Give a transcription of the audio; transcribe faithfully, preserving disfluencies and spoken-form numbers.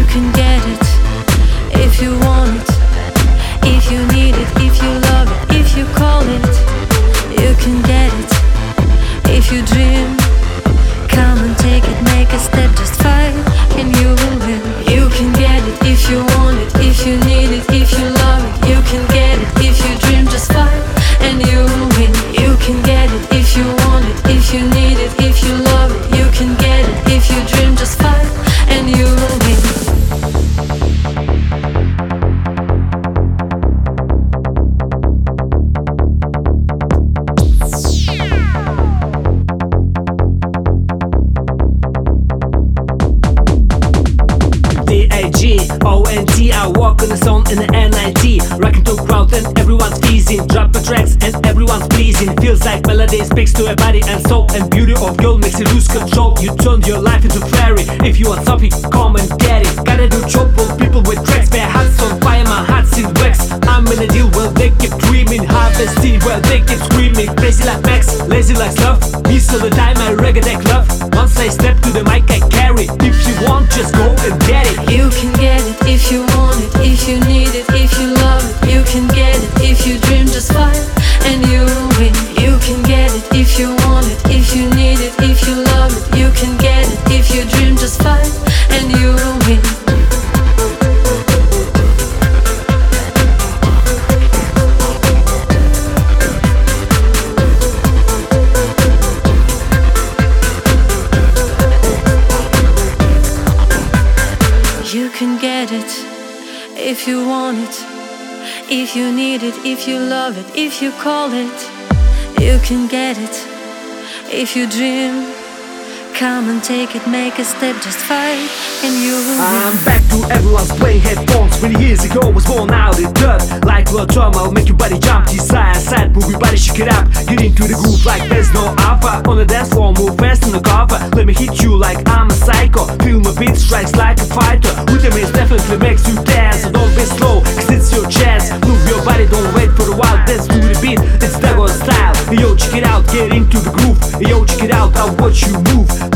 can get it if you want it, if you need it, if you love it, if you call it. You can get it if you dream. Come and take it, make a step, just fight, and you will win. You can get it if you want it, if you need it, if you love it. You can get it if you dream, just fight, and you will win. You can get it if you want it, if you need it, if you love it. You can get it if you dream, just fight, and you will win. D A G O N T, I walk on the zone in the N I T. Rocking to crowd and everyone's pleasing. Drop the tracks and everyone's pleasing. Feels like melody speaks to a body and soul. And beauty of girl makes you lose control. You turn your life into fairy. If you want something, come and get it. Gotta do chop all people with tracks. Their hearts on fire, my heart's in wax. I'm in a deal where they keep dreaming. Harvesting where they keep screaming. Crazy like Max, lazy like love. Peace all the time, I reggae deck love. Once I step to the mic, I carry. If you want, just go and get it. You can get it if you want it, if you need it, if you love it. You can get it if you dream, just fight, and you will win. You can get it if you want it, if you need it, if you love it. You can get it if you dream, just fight, and you will win. You can get it if you want it, if you need it, if you love it, if you call it. You can get it if you dream. Come and take it, make a step, just fight, and you will win. I'm back to everyone's playing headphones. Twenty years ago was born out in dirt. Like a drum, I'll make your body jump. Desire, side, move your body, shake it up. Get into the groove like there's no alpha. On the dance floor, move fast in the cover. Let me hit you like I'm a psycho. Feel my beat strikes like a fighter. Rhythm is definitely makes you dance. So don't be slow, cause it's your chance. Move your body, don't wait for a while. Dance to the beat, it's Dago style. Yo, check it out, get into the groove. Yo, check it out, I'll watch you move.